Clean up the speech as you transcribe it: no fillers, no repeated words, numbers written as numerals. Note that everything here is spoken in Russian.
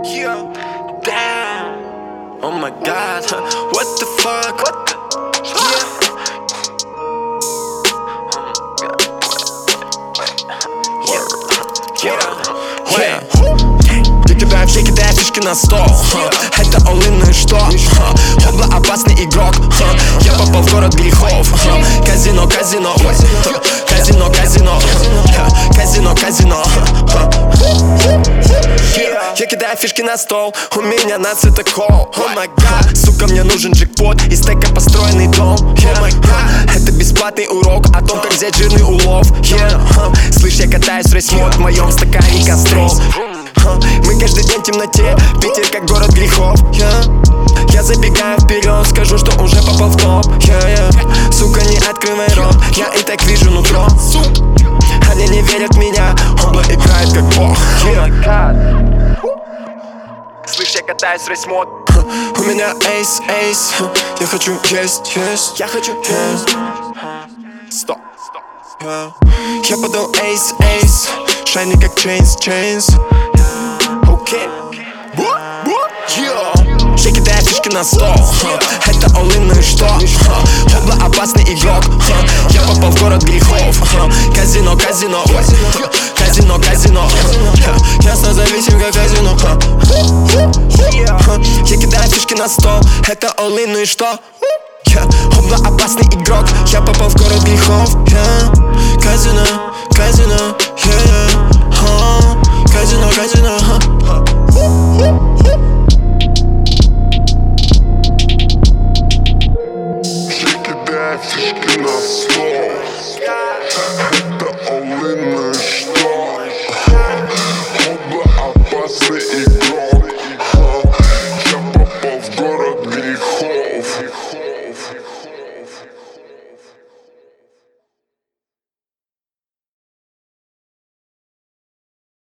Yeah, damn. Oh my god, what the fuck? Я кидаю фишки на стол. Это all-in, ну и что? Хобла опасный игрок. Я попал в город грехов. Казино, казино, казино, казино, казино, казино. Я кидаю фишки на стол, у меня на цветокол. О май гад, сука, мне нужен джекпот, из стека построенный дом. О май гад, это бесплатный урок о том, как взять жирный улов. Слышь, я катаюсь в рейс-мод, в моем стакане костров. Мы каждый день в темноте, Питер как город грехов. Я забегаю вперед, скажу, что уже попал в топ. Сука, не открывай рот, я и так вижу нутро. Они не верят в меня, Хобла играет как бог. Слышь, я катаюсь в рейс-мод. У меня эйс, эйс. Я хочу есть, есть. Я хочу есть. Стоп. Я подал эйс, эйс. Шайни как чейнс, чейнс. Окей. Я кидаю фишки на стол. Это all-in, ну и что? Хобла опасный игрок. Я попал в город грехов. Казино, казино, казино, казино. Я зависим как казино. Я кидаю фишки на стол. Это all-in, ну и что? Хобла опасный игрок. Я попал в город грехов. Казино, казино.